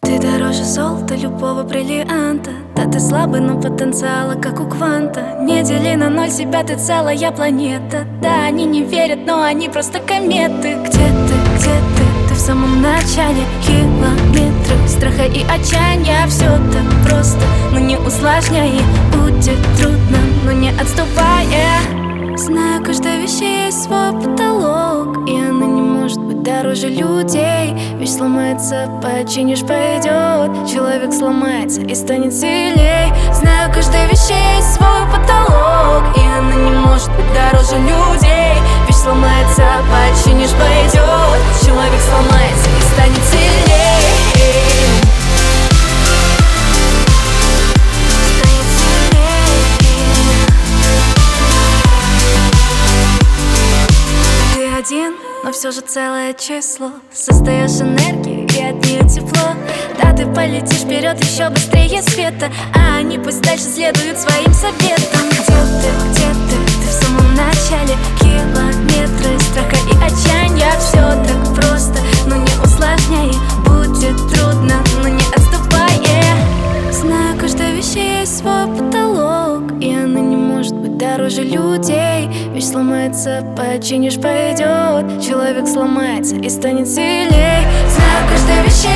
Ты дороже золота, любого бриллианта. Да ты слабый, но потенциала, как у кванта. Не дели на ноль себя, ты целая планета. Да, они не верят, но они просто кометы. Где ты, где ты? Ты в самом начале. Километры страха и отчаяния. Все так просто, но не усложняй. Будет трудно, но не отступая. Знаю, каждой вещи есть свой потолок, и она не может быть дороже людей. Вещь сломается, починишь, пойдет. Человек сломается и станет сильней. Знаю, каждой вещи есть свой потолок, и она не может быть дороже людей. Вещь сломается, починишь, пойдет. Человек сломается и станет сильней. Но все же целое число. Создаешь энергию и от нее тепло. Да, ты полетишь вперед еще быстрее света, а они пусть дальше следуют своим советам. Где ты, где ты? Ты в самом начале. Километры страха и отчаяния. Все так просто, но не усложняй. Будет трудно, но не отступай. Знаю, каждой вещи есть свой потолок, и она не может быть дороже людей. Вещь сломается, починишь, пойдет. Человек сломается и станет сильней. Знаю, каждой вещи